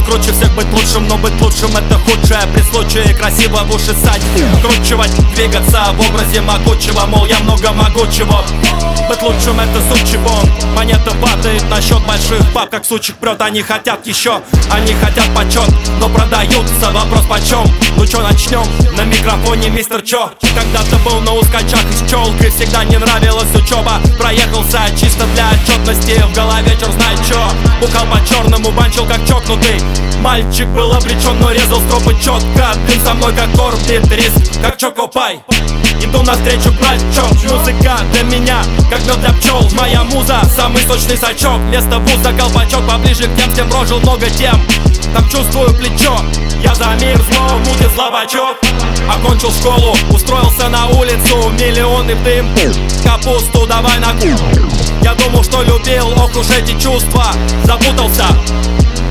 круче всех быть лучшим, но быть лучшим это худшее. При случае красиво в уши сать, вкручивать, двигаться в образе могучего. Мол, я много могучего. Быть лучшим это сучий вон. Монета падает на счет больших баб, как сучек прет. Они хотят еще, они хотят почет, но продаются. Вопрос почем? Ну чё, начнем? На микрофоне мистер Чо. Когда-то был на ускачах из челк, и всегда не нравилась учеба. Проехался чисто для отчетности, в голове черт знает чё. Бухал по-черному, банчил как чокнутый. Мальчик был обречен, но резал стропы четко. Блин, со мной как орбит, риск, как Чокопай. Иду навстречу брачок, музыка для меня, как мед для пчел. Моя муза, самый сочный сачок. Вместо вуза колпачок, поближе к тем, с кем прожил много тем. Там чувствую плечо, я за мир зло, мутит слабачок. Окончил школу, устроился на улицу, миллионы в дым, капусту давай на кур. Я думал, что любил, ох уж эти чувства, запутался.